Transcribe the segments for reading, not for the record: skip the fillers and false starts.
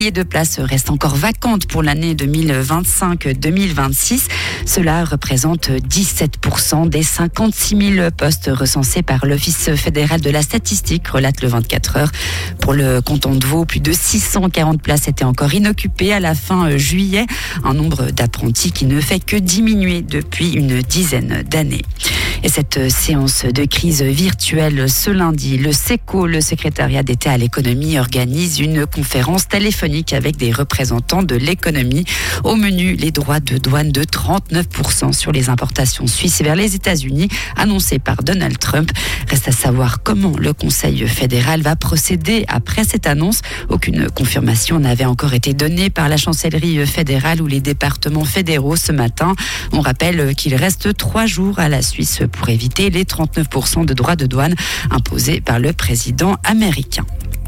de places restent encore vacantes pour l'année 2025-2026. Cela représente 17% des 56 000 postes recensés par l'Office fédéral de la statistique, relate le 24 heures. Pour le canton de Vaud, plus de 640 places étaient encore inoccupées à la fin juillet. Un nombre d'apprentis qui ne fait que diminuer depuis une dizaine d'années. Et cette séance de crise virtuelle ce lundi, le SECO, le secrétariat d'État à l'économie, organise une conférence téléphonique avec des représentants de l'économie. Au menu, les droits de douane de 39% sur les importations suisses vers les États-Unis, annoncés par Donald Trump. Reste à savoir comment le Conseil fédéral va procéder après cette annonce. Aucune confirmation n'avait encore été donnée par la chancellerie fédérale ou les départements fédéraux ce matin. On rappelle qu'il reste 3 jours à la Suisse pour éviter les 39% de droits de douane imposés par le président américain.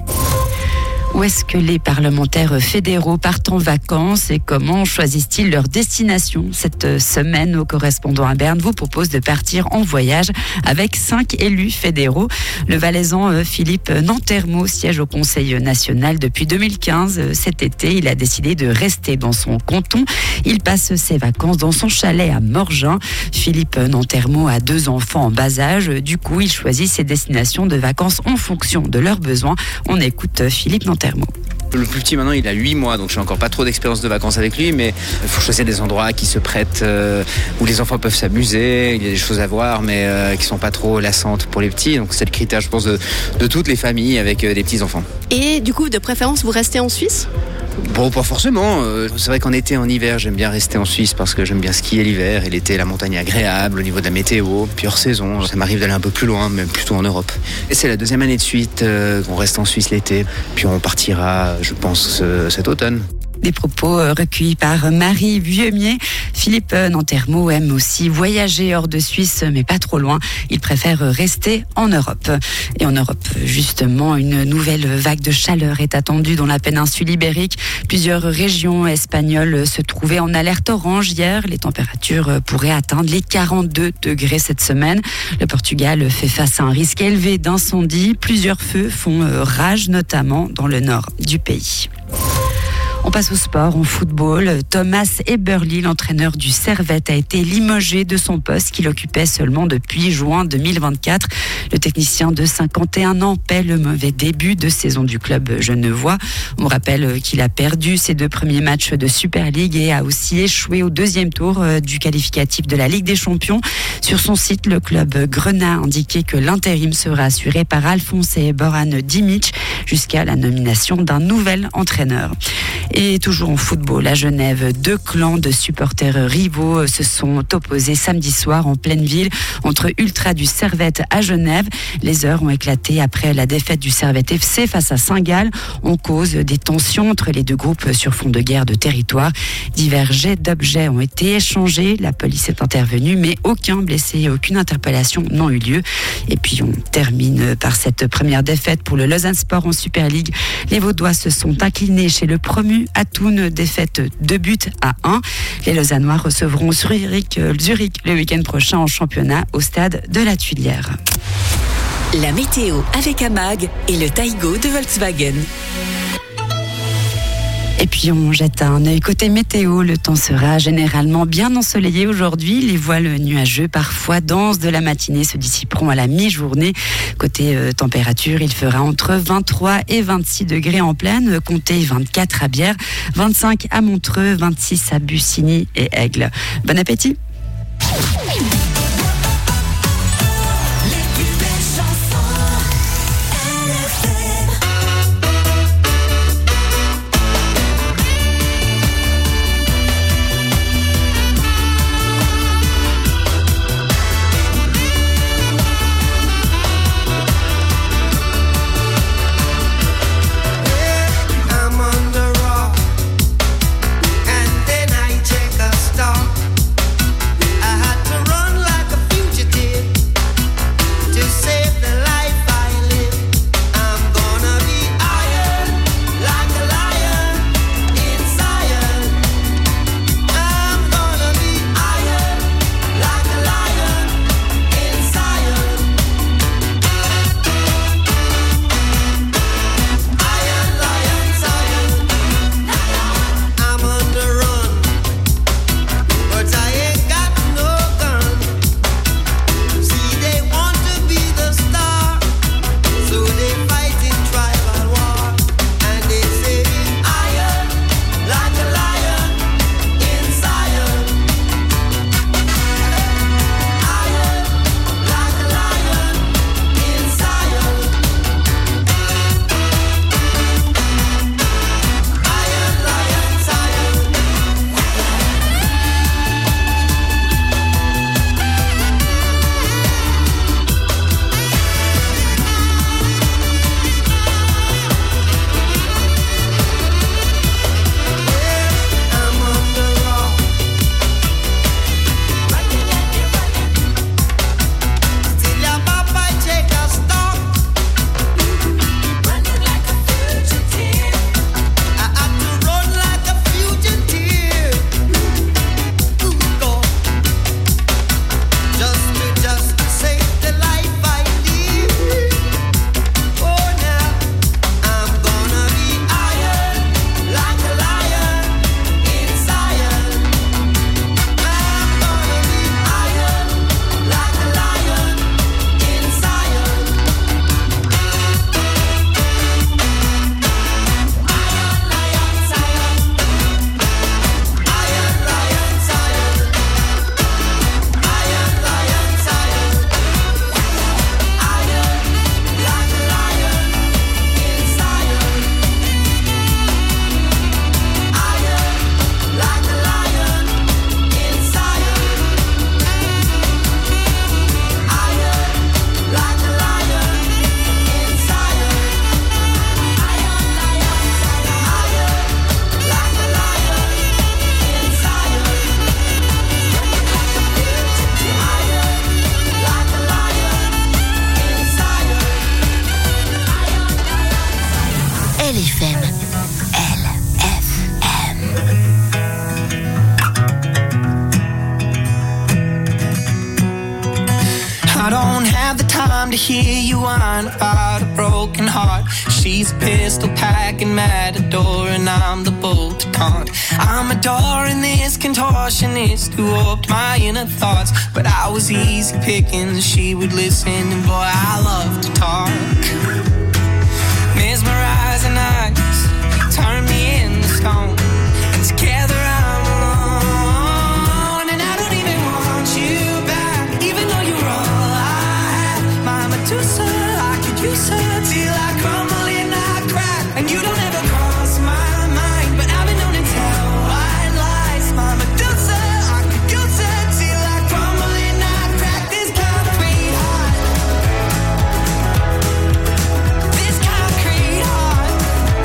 Où est-ce que les parlementaires fédéraux partent en vacances et comment choisissent-ils leur destination? Cette semaine, nos correspondants à Berne vous proposent de partir en voyage avec 5 élus fédéraux. Le Valaisan Philippe Nantermo siège au Conseil national depuis 2015. Cet été, il a décidé de rester dans son canton. Il passe ses vacances dans son chalet à Morgin. Philippe Nantermo a 2 enfants en bas âge. Du coup, il choisit ses destinations de vacances en fonction de leurs besoins. On écoute Philippe Nantermo. Le plus petit maintenant il a 8 mois, donc je n'ai encore pas trop d'expérience de vacances avec lui, mais il faut choisir des endroits qui se prêtent, où les enfants peuvent s'amuser, il y a des choses à voir mais qui ne sont pas trop lassantes pour les petits, donc c'est le critère je pense de toutes les familles avec des petits enfants. Et du coup de préférence vous restez en Suisse ? Bon, pas forcément. C'est vrai qu'en été, en hiver, j'aime bien rester en Suisse parce que j'aime bien skier l'hiver et l'été, la montagne est agréable au niveau de la météo. Puis hors saison, ça m'arrive d'aller un peu plus loin, mais plutôt en Europe. Et c'est la 2e année de suite qu'on reste en Suisse l'été. Puis on partira, je pense, cet automne. Des propos recueillis par Marie Vieumier. Philippe Nantermo aime aussi voyager hors de Suisse, mais pas trop loin. Il préfère rester en Europe. Et en Europe, justement, une nouvelle vague de chaleur est attendue dans la péninsule ibérique. Plusieurs régions espagnoles se trouvaient en alerte orange hier. Les températures pourraient atteindre les 42 degrés cette semaine. Le Portugal fait face à un risque élevé d'incendie. Plusieurs feux font rage, notamment dans le nord du pays. On passe au sport, en football. Thomas Eberle, l'entraîneur du Servette, a été limogé de son poste qu'il occupait seulement depuis juin 2024. Le technicien de 51 ans paie le mauvais début de saison du club genevois. On rappelle qu'il a perdu ses 2 premiers matchs de Super League et a aussi échoué au 2e tour du qualificatif de la Ligue des Champions. Sur son site, le club Grenat a indiqué que l'intérim sera assuré par Alphonse et Boran Dimic jusqu'à la nomination d'un nouvel entraîneur. Et toujours en football, à Genève, 2 clans de supporters rivaux se sont opposés samedi soir en pleine ville entre Ultra du Servette à Genève. Les heures ont éclaté après la défaite du Servette FC face à Saint-Gall. On cause des tensions entre les 2 groupes sur fond de guerre de territoire. Divers jets d'objets ont été échangés. La police est intervenue, mais aucun blessé et aucune interpellation n'ont eu lieu. Et puis on termine par cette première défaite pour le Lausanne Sport en Super League. Les Vaudois se sont inclinés chez le promu à Thun, défaite 2-1. Les Lausannois recevront Zurich le week-end prochain en championnat au stade de la Tuilière. La météo avec Amag et le Taigo de Volkswagen. Et puis on jette un œil côté météo. Le temps sera généralement bien ensoleillé aujourd'hui. Les voiles nuageux, parfois denses de la matinée, se dissiperont à la mi-journée. Côté température, il fera entre 23 et 26 degrés en plaine. Comptez 24 à Bière, 25 à Montreux, 26 à Bussigny et Aigle. Bon appétit! to hear you whine about a broken heart. She's a pistol packing matador and I'm the bull to taunt. I'm adoring this contortionist who warped my inner thoughts, but I was easy picking, she would listen, and boy, I love to talk. Mesmerizing eyes turn me into stone, and together I'm alone, and I don't even want you back, even though you're all I have. My Medusa, I could use her till I crumble and I crack, and you don't ever cross my mind, but I've been known to tell white lies. My Medusa, I could use her till I crumble and I crack. This concrete heart, this concrete heart.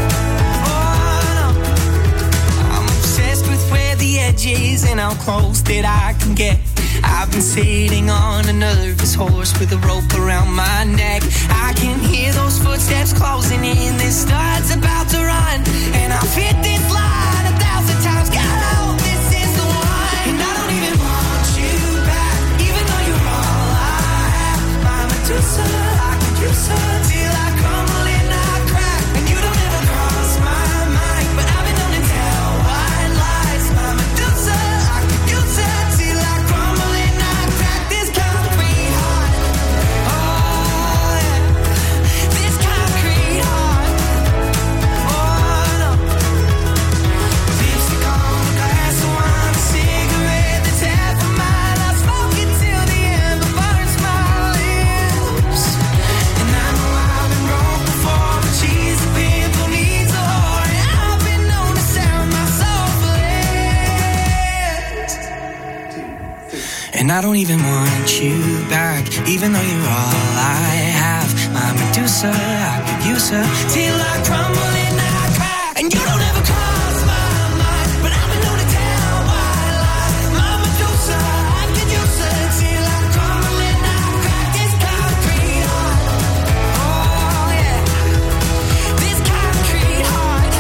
Oh no, I'm obsessed with where the edge is and how close that I can get. I've been sitting on a nervous horse with a rope around my neck. I can hear those footsteps closing in. This star's about to run, and I've hit this line 1,000 times. God, I hope this is the one. And I don't even want you back, even though you're all I have. My Medusa, I could use her till I crumble and I crack, and you don't ever cross my mind, but I've been known to tell white lies. My Medusa, I could use her till I crumble and I crack. This concrete heart, oh yeah, this concrete heart, oh no. Lipstick on the glass of wine, a cigarette that's half a mile. I smoke it till the ember burns my lips, and I know I've been broke before, but she's the pimple needs a whore, and I've been known to sell my soul for less. And I don't even want you back, even though you're all I have. My Medusa, I could use her till I crumble and I crack, and you don't ever cross my mind, but I've been known to tell white lies. My Medusa, I could use her till I crumble and I crack. This concrete heart, oh yeah, this concrete heart,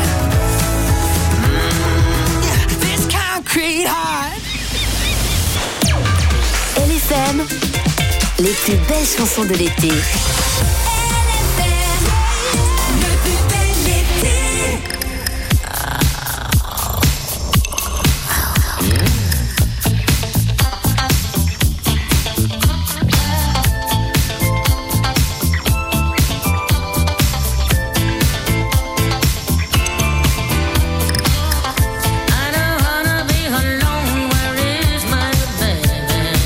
yeah, this concrete heart. LFM, les plus belles chansons de l'été. I don't wanna be alone, where is my baby?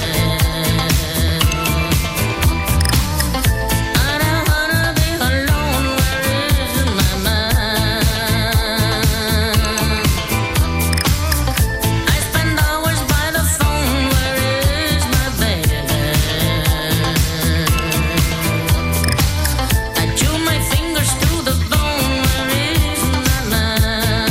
I don't wanna be alone, where is my mind? I spend hours by the phone, where is my baby? I chew my fingers to the bone, where is my mind?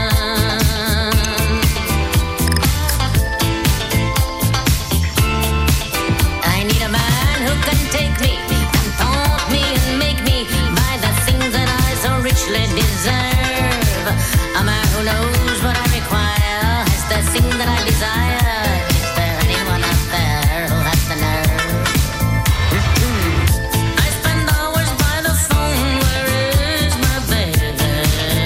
I need a man who can take me and taunt me and make me buy the things that I so richly deserve. A man who knows what I require, has the thing that I desire. Is there anyone out there who has the nerve? I spend hours by the phone, where is my baby?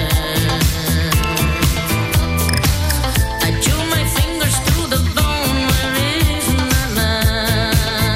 I chew my fingers to the bone, where is my mind?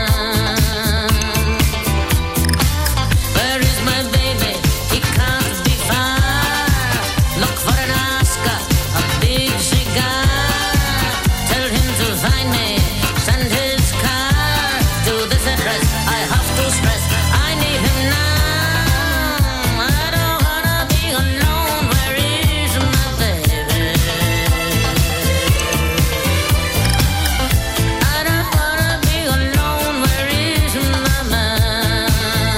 Where is my baby? He can't be far. Look for an Oscar, a big cigar. Tell him to find me, send his car to this address. I have to stress, I need him now. I don't wanna be alone, where is my baby? I don't wanna be alone, where is my mind?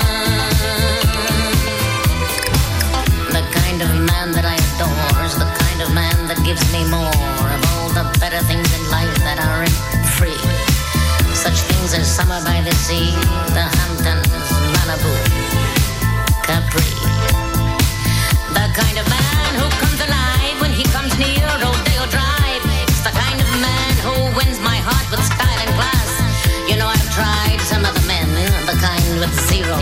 The kind of man that I adore is the kind of man that gives me more of all the better things in life that aren't free. Such things as summer by the sea, the Hamptons, Malibu, Capri. The kind of man who comes alive when he comes near Rodeo Drive. It's the kind of man who wins my heart with style and class. You know, I've tried some of the men, the kind with zero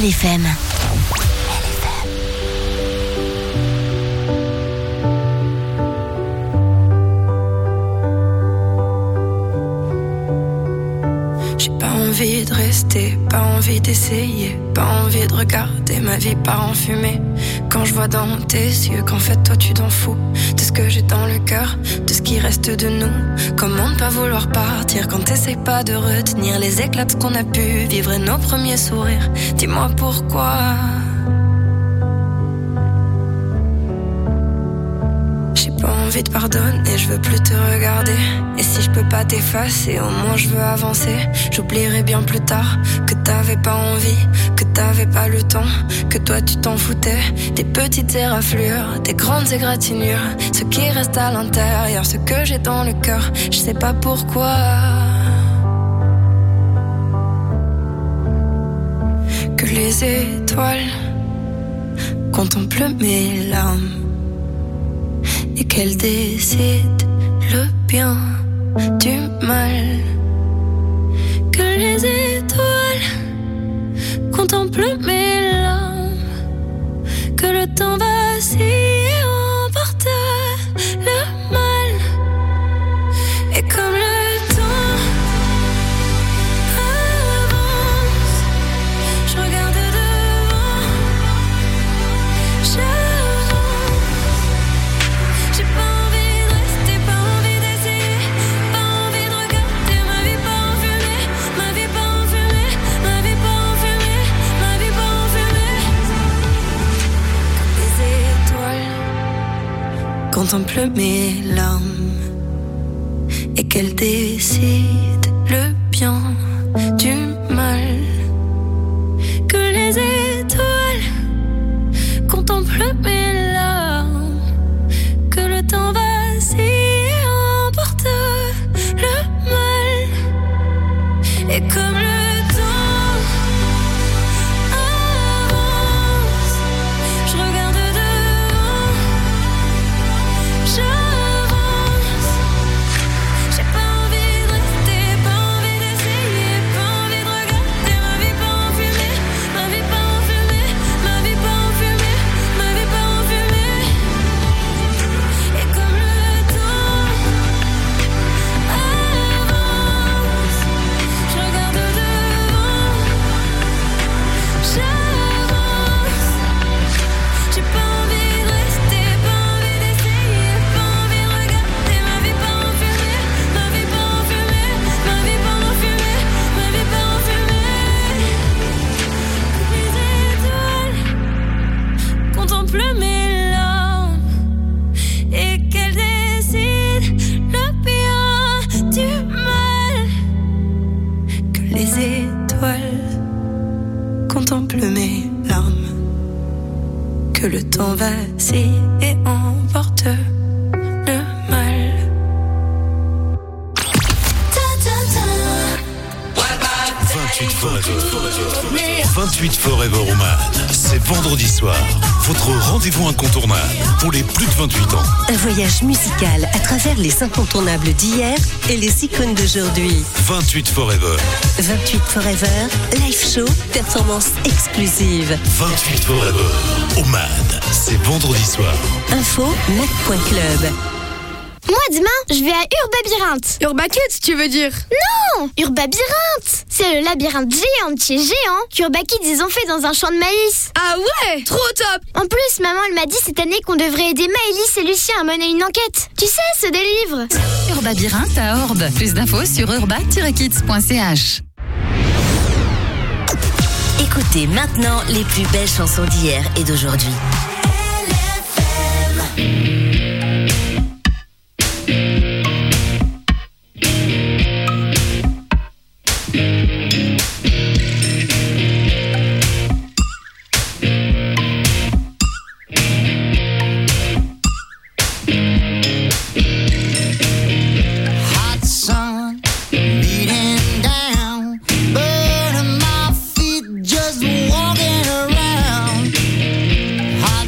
LFM. J'ai pas envie de rester, pas envie d'essayer, pas envie de regarder ma vie part en fumée. Quand je vois dans tes yeux qu'en fait toi tu t'en fous de ce que j'ai dans le cœur, de ce qui reste de nous. Comment ne pas vouloir partir quand t'essayes pas de retenir les éclats de ce qu'on a pu vivre et nos premiers sourires. Dis-moi pourquoi. J'ai pas envie de pardonner, je veux plus te regarder. Et si je peux pas t'effacer, au moins je veux avancer. J'oublierai bien plus tard que t'avais pas envie, que t'avais pas le temps, que toi tu t'en foutais. Des petites éraflures, des grandes égratignures, ce qui reste à l'intérieur, ce que j'ai dans le cœur, je sais pas pourquoi. Que les étoiles contemplent mes larmes et qu'elles décident le bien du mal. Que les étoiles contemplent mes larmes, que le temps vacille et emporte le mal. Et comme le temps avance, je regarde devant, j'avance. J'ai pas envie de rester, pas envie d'essayer, pas envie de regarder ma vie pas en fumée, ma vie pas en fumée, ma vie pas en fumée, ma vie pas en fumée. Comme les étoiles contemplent mes larmes et qu'elles décident le bien du mal. Que les étoiles contemplent mes larmes, que le temps vacille et emporte le mal. Et comme le temps avance, je regarde devant, j'avance. J'ai pas envie de rester, pas envie d'essayer, pas envie de regarder ma vie pas en fumée, ma vie pas en fumée, ma vie pas en fumée, ma vie pas en fumée. Et comme le temps avance, je regarde devant, j'avance. J'ai pas envie de rester, pas envie d'essayer, pas envie de regarder ma vie pas en fumée, ma vie pas en fumée, ma vie pas en fumée, ma vie pas en fumée. Les étoiles contemplent mes larmes et qu'elles décident le bien du mal. Que les étoiles contemplent mes larmes, que le temps vacille et emporte le mal. 28 Forever. 28 Forever Oman. C'est vendredi soir. Votre rendez-vous incontournable pour les plus de 28 ans. Un voyage musical à travers les incontournables d'hier et les icônes d'aujourd'hui. 28 Forever. 28 Forever, live show, performance exclusive. 28 Forever. Oman. C'est vendredi soir. Info mac.club. Moi, demain, je vais à Urbabyrinthe. Urbakids, tu veux dire? Non, Urbabyrinthe. C'est le labyrinthe géant de chez Géant qu'Urbakids ils ont fait dans un champ de maïs. Ah ouais, trop top. En plus, maman, elle m'a dit cette année qu'on devrait aider Maëlys et Lucien à mener une enquête. Tu sais, ceux des livres. Urbabyrinthe à Orbe. Plus d'infos sur urba-kids.ch. Écoutez maintenant les plus belles chansons d'hier et d'aujourd'hui. Hot sun beating down, burning my feet just walking around. Hot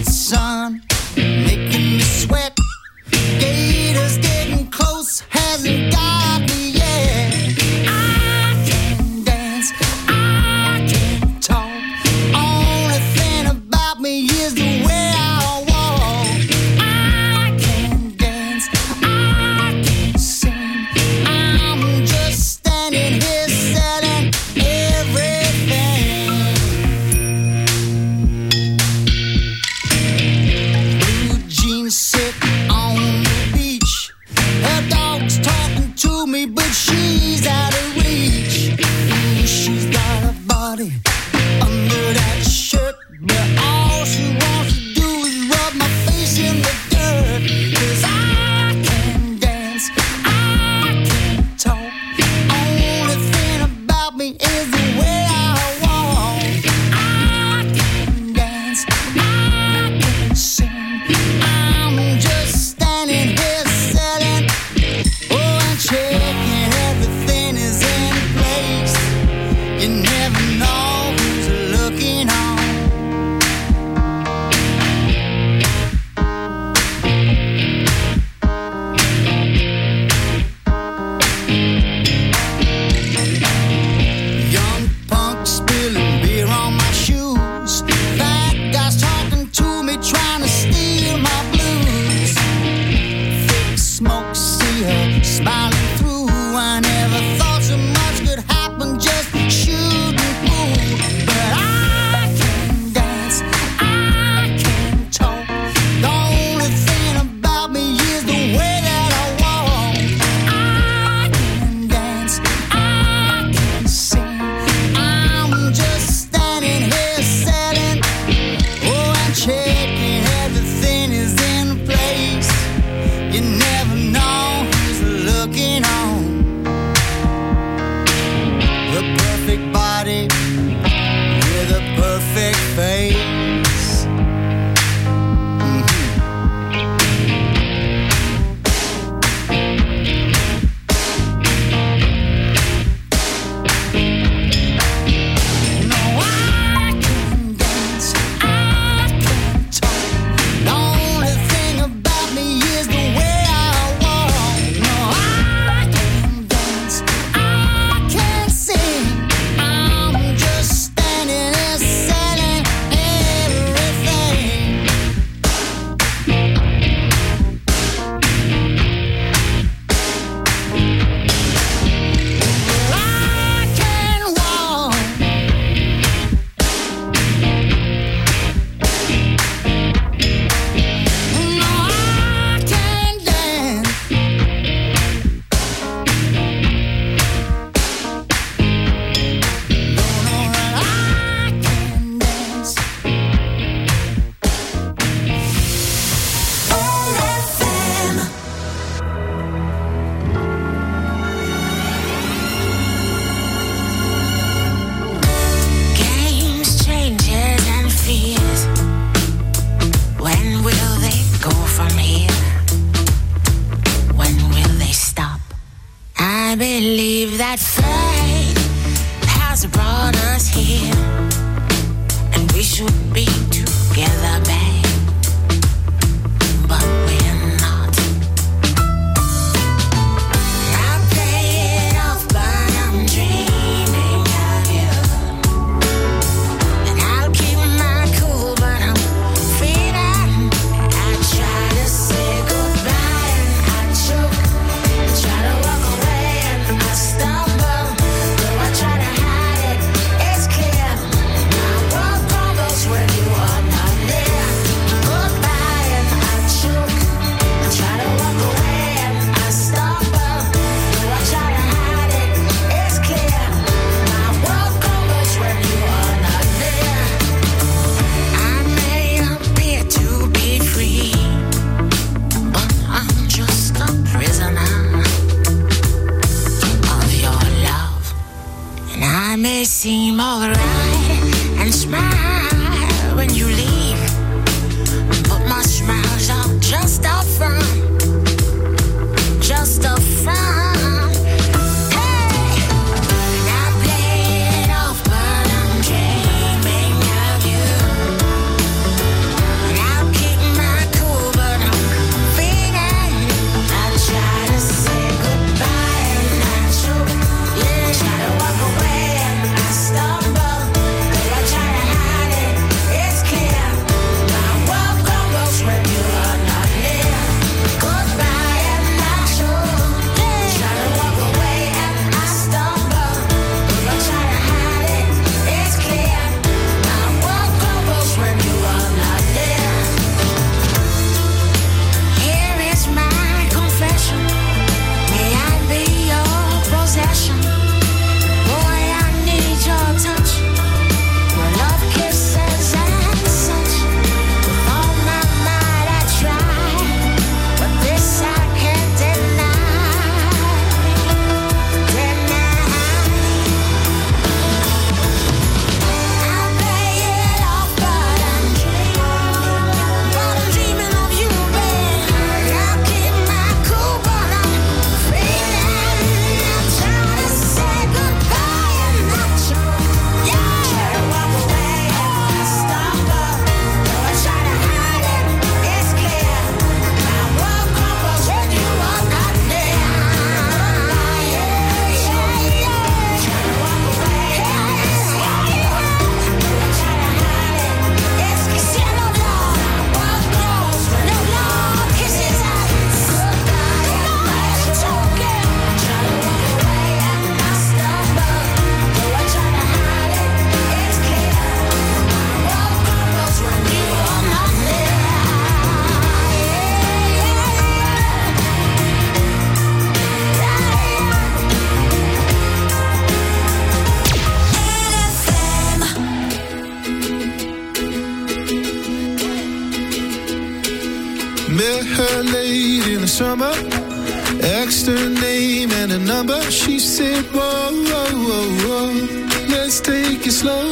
Met her late in the summer, asked her name and a number. She said, whoa, whoa, whoa, whoa, let's take it slow.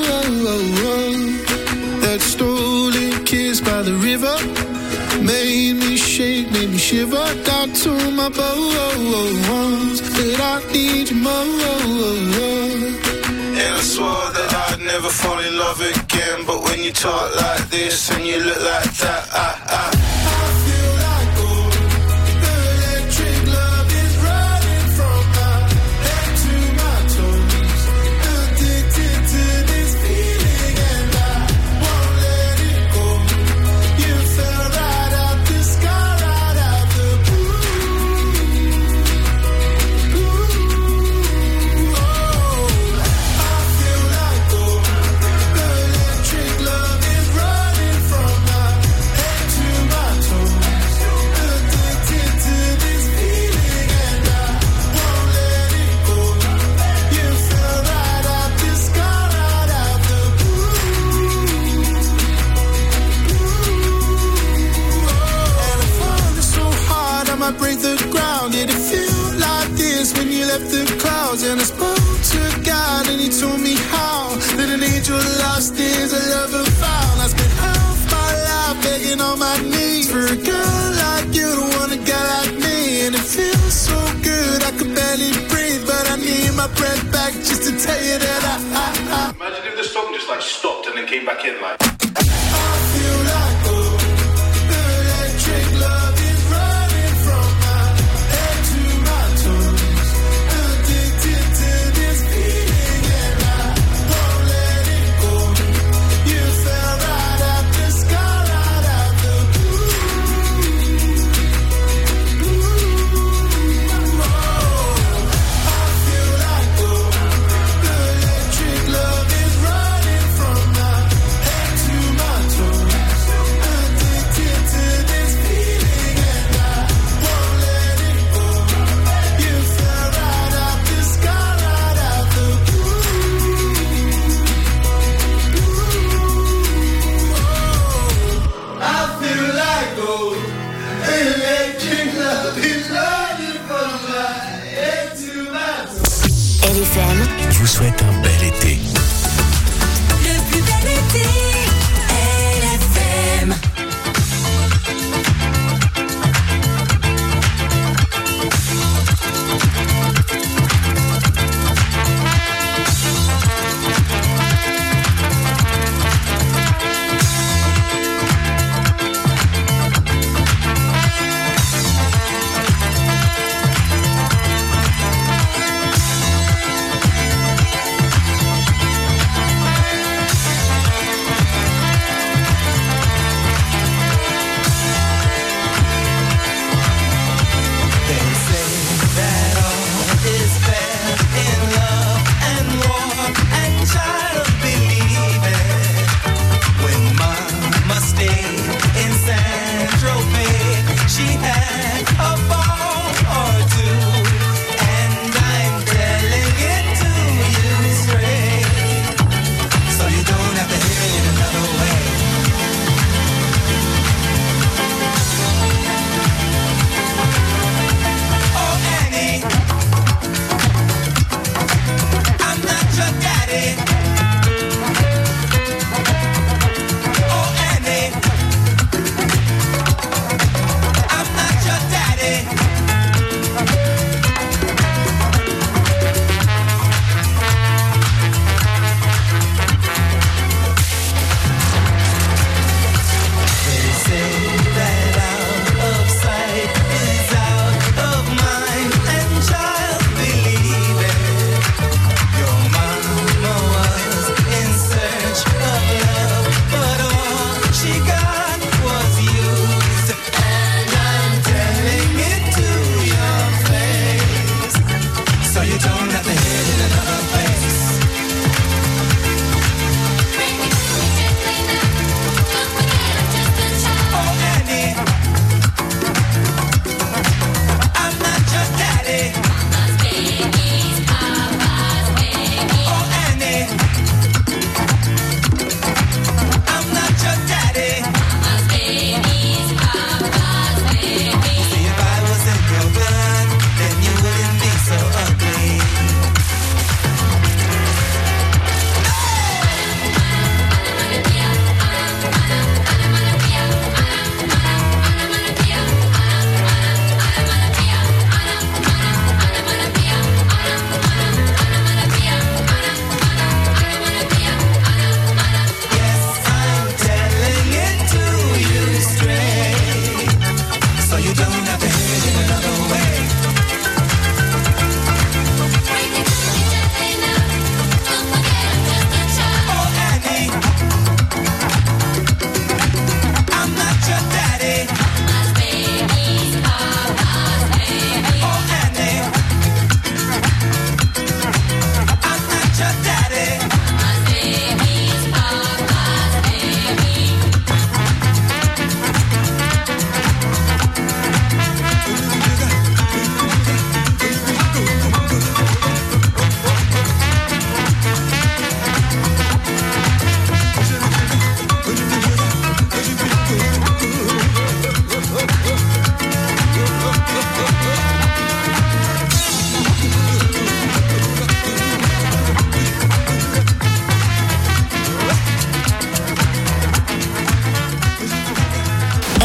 That stolen kiss by the river made me shake, made me shiver. Down to my bones that I need you more. And I swore that I'd never fall in love again. But when you talk like this and you look like that, I feel like gold. The electric love is running from my head to my toes. Addicted to this feeling and I won't let it go. You fell right out the sky, right out the blue. Break the ground. Did it feel like this when you left the clouds? And I spoke to God and he told me how that an angel lost is a lover found. I spent half my life begging on my knees for a girl like you to want a guy like me. And it feels so good I could barely breathe, but I need my breath back just to tell you that I Imagine if the song just like stopped and then came back in like I feel like gold. The electric love is running from my head to my toes. Addicted to this feeling and I won't let it go. You fell right out the sky, right out the blue. I feel like gold. The electric love is running from my head to my toes. Addicted to this feeling and I won't let it go. You fell right out the sky, right out the blue. I feel like gold. Electric love is running from my head to my toes. LFM vous souhaite un bel été. Le plus bel été, LFM. I'm not your daddy.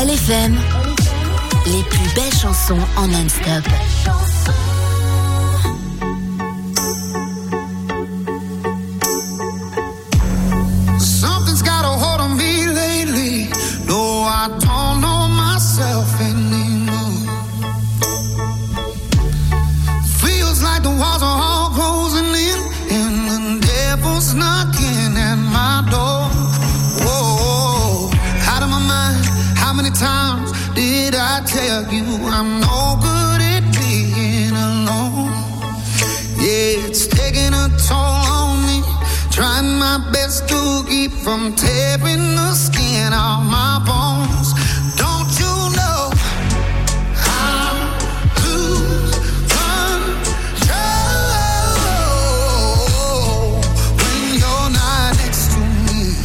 LFM, les plus belles chansons en non-stop. Something's got a hold on me lately. No, I don't know myself anymore. Feels like the walls are all closing in, and the devil's knocking at my door. Whoa, out of my mind. How many times did I tell you I'm no good at being alone? Yeah, it's taking a toll on me. Trying my best to keep from tearing the skin off my bones. Don't you know I lose control when you're not next to me?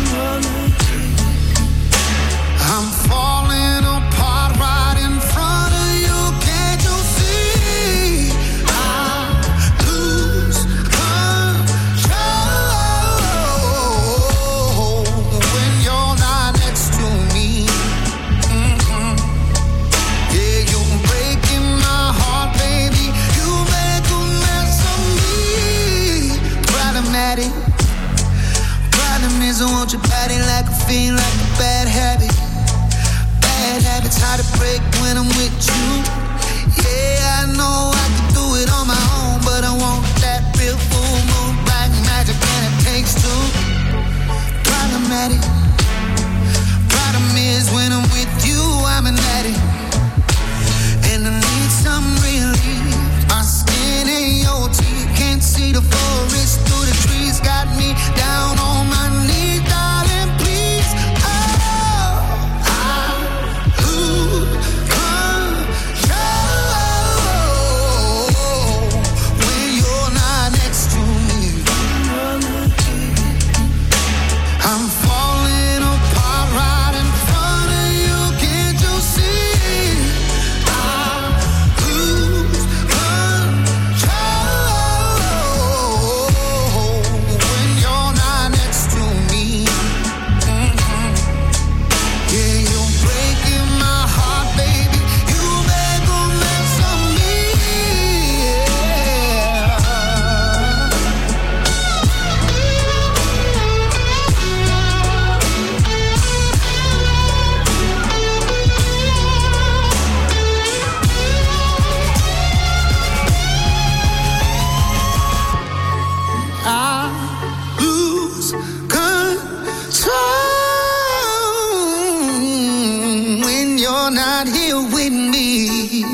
I'm falling apart right in front of you. Can't you see? I lose control when you're not next to me. Mm-hmm. Yeah, you're breaking my heart, baby. You make a mess of me. Problematic. Problem is I want your body like a fiend, like a bad habit. Bad habits hard to break when I'm with you. Yeah, I know I can do it on my own, but I want that real full moon black magic, and it takes two. Problematic. Problem is when I'm with you, I'm an addict, and I need some relief. My skin ain't your teeth, can't see the forest through the trees. Got me down on my knees, darling, please. Oh, I lose control when you're not next to me. I'm falling apart right in front of you. Can't you see? I lose control when you're not next to me. Mm-hmm. Yeah, you're breaking my heart, baby. You make a mess of me. I lose control when you're not here with me.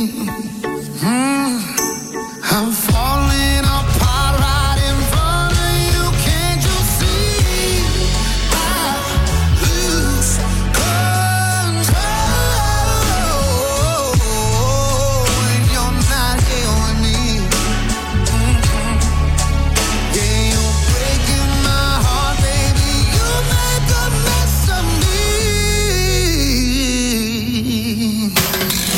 I'm falling apart right in front of you. Can't you see? I lose control when you're not here with me. Yeah, you're breaking my heart, baby. You make a mess of me.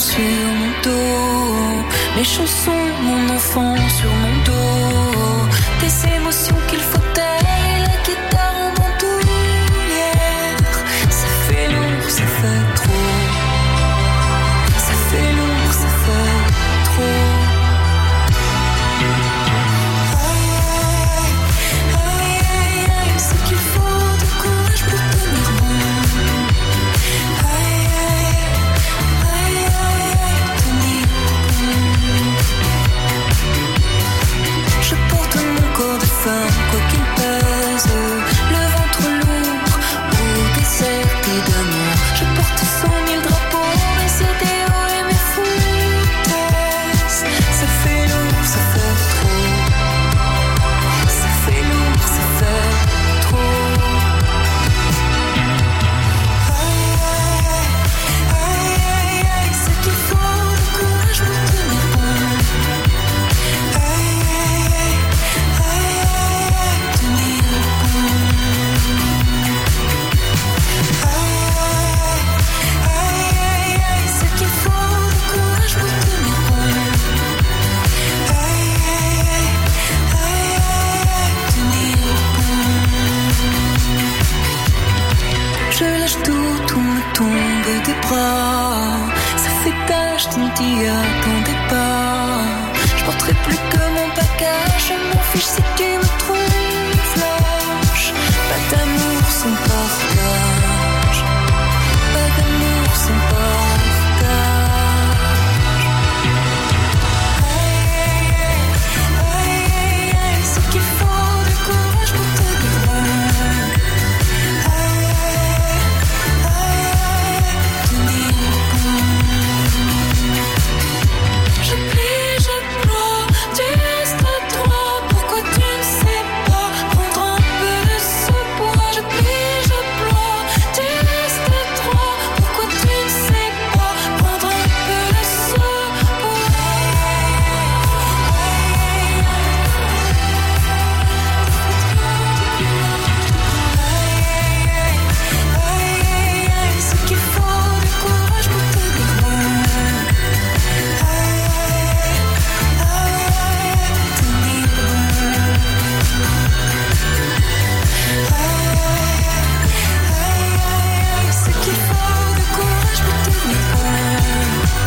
sur mon dos, mes chansons, mon enfant sur mon dos, des émotions qu'il faut taire et la guitare en bandoulière. Ça fait lourd, ça fait trop. Ça fait lourd, ça fait trop. Quoi qu'il pèse, le ventre lourd ou déserté d'amour, je porte 100 000 drapeaux, mes CDO et mes foutaises. Ça fait lourd, ça fait trop. Ça fait lourd, ça fait trop. C'est qu'il faut du courage pour tenir bon. Je lâche tout me tombe des bras. Ça fait tâche, tu ne t'y attendais pas. Je porterai plus que mon bagage. Je m'en fiche si tu me trouves lâche. Pas d'amour sans partage. Pas d'amour sans partage. C'est qu'il faut du courage pour te guérir. Je plie, je pleure, tu restes droit. Pourquoi tu ne sais pas prendre un peu de ce poids? Je plie, je pleure, tu restes droit. Pourquoi tu ne sais pas prendre un peu de ce poids? C'est qu'il faut du courage pour te guérir. C'est qu'il faut du courage pour te guérir.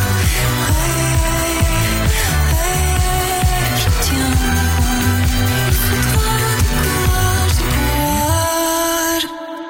Je tiens bon. Il faudra du courage, du courage.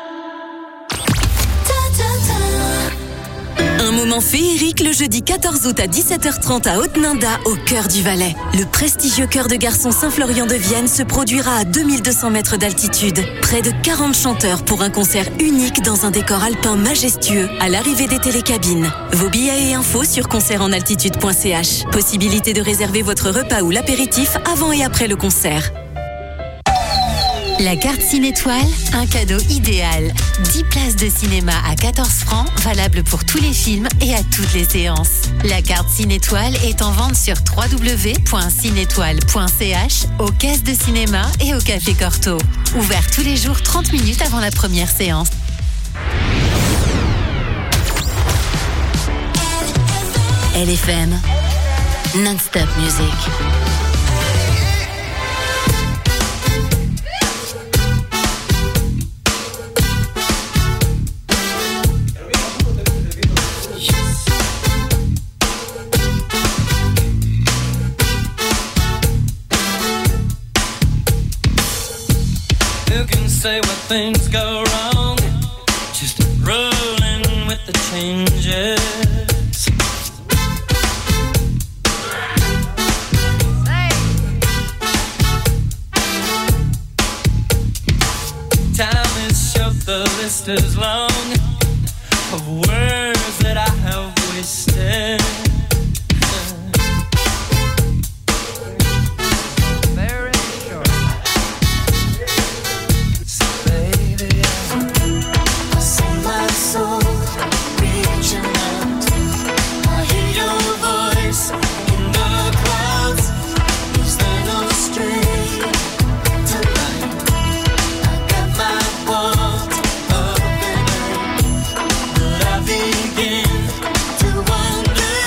Un moment féerique le jeudi 14 août à 17h30 à Haute-Nanda, au cœur du Valais. Le prestigieux chœur de garçons Saint-Florian de Vienne se produira à 2200 mètres d'altitude. Près de 40 chanteurs pour un concert unique dans un décor alpin majestueux à l'arrivée des télécabines. Vos billets et infos sur concertenaltitude.ch. Possibilité de réserver votre repas ou l'apéritif avant et après le concert. La carte Cinétoile, un cadeau idéal. 10 places de cinéma à 14 francs, valable pour tous les films et à toutes les séances. La carte Cinétoile est en vente sur www.cinétoile.ch, aux caisses de cinéma et au Café Corto. Ouvert tous les jours 30 minutes avant la première séance. LFM, non-stop music. Say when things go wrong, just rolling with the changes. Time is short, the list is long of words that I have wasted. Begin to wonder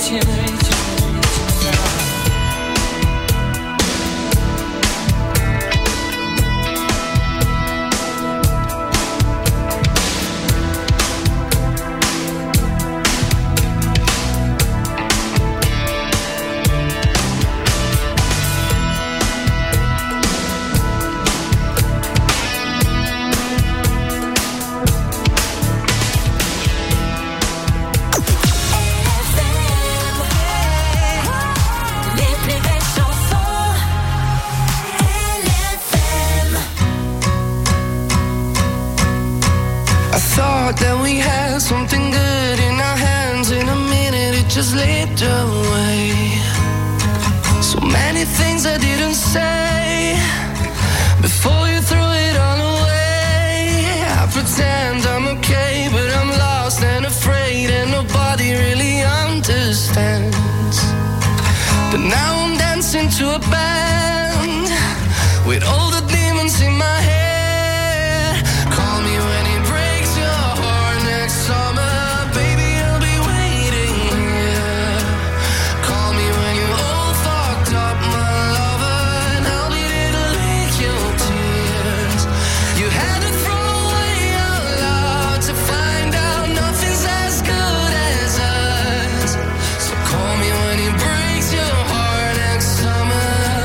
That we had something good in our hands. In a minute it just slipped away. So many things I didn't say before you threw it all away. I pretend I'm okay, but I'm lost and afraid, and nobody really understands. But now I'm dancing to a band with all the demons in my head. Call me when it breaks your heart next summer, baby, I'll be waiting here. Call me when you're all fucked up, my lover, and I'll be there to lick your tears. You had to throw away your love to find out nothing's as good as us. So call me when it breaks your heart next summer.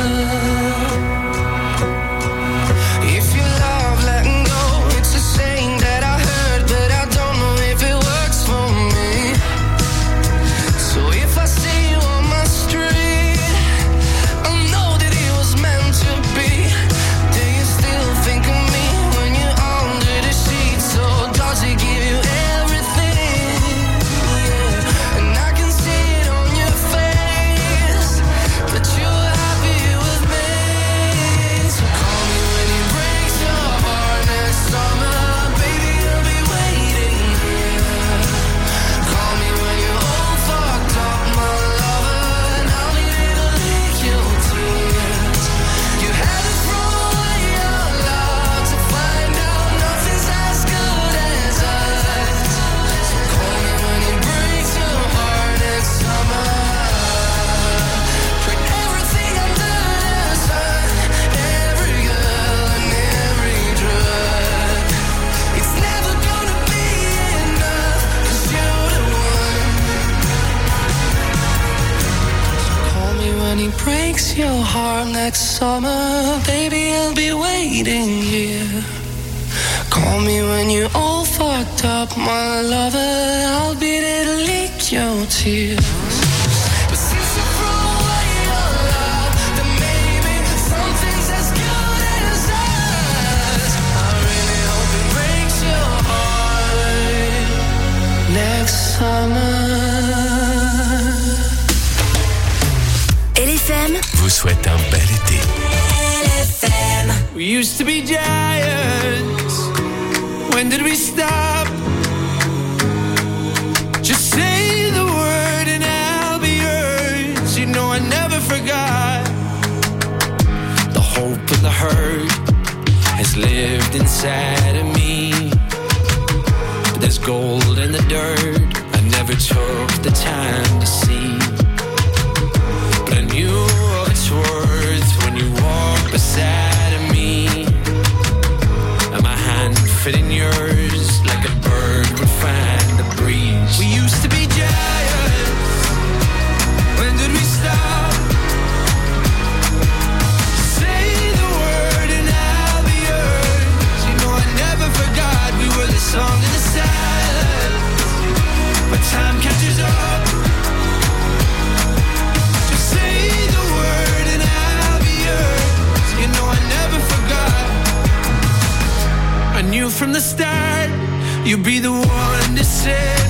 If you love letting go, it's a saying that I heard, but I don't know if it works for me. So if I see you on my street, I know that it was meant to be. Do you still think of me when you're under the sheets? Or does it give you everything? Yeah. And I can see it on your face that you're happy with me. So call me when it breaks your heart next summer, baby, I'll be waiting here. Call me when you're all fucked up, my lover, and I'll be there to lick your tears. You had to throw away your love to find out nothing's as good as us. So call me when it breaks your heart next summer. Put everything under the sun, every girl and every drug. It's never gonna be enough, 'cause you're the one. So call me when it breaks your heart next summer, baby, I'll be waiting here. Call me when you're all fucked up, my lover, I'll be there to lick your tears. But since you threw away your love, then maybe something's as good as us. I really hope it breaks your heart next summer. LFM, vous souhaite un bel été. LFM. We used to be giants. When did we stop? Just say the word and I'll be yours. You know I never forgot. The hope and the hurt has lived inside of me. But there's gold in the dirt I never took the time to see. But I knew its worth when you walked beside of me. And my hand fit in yours like a bird would find the breeze. We used to be giants. When did we stop? Say the word and I'll be yours. You know I never forgot we were the song in the silence. But time catches up. Just say the word and I'll be yours. You know I never forgot. I knew from the start you'd be the one to say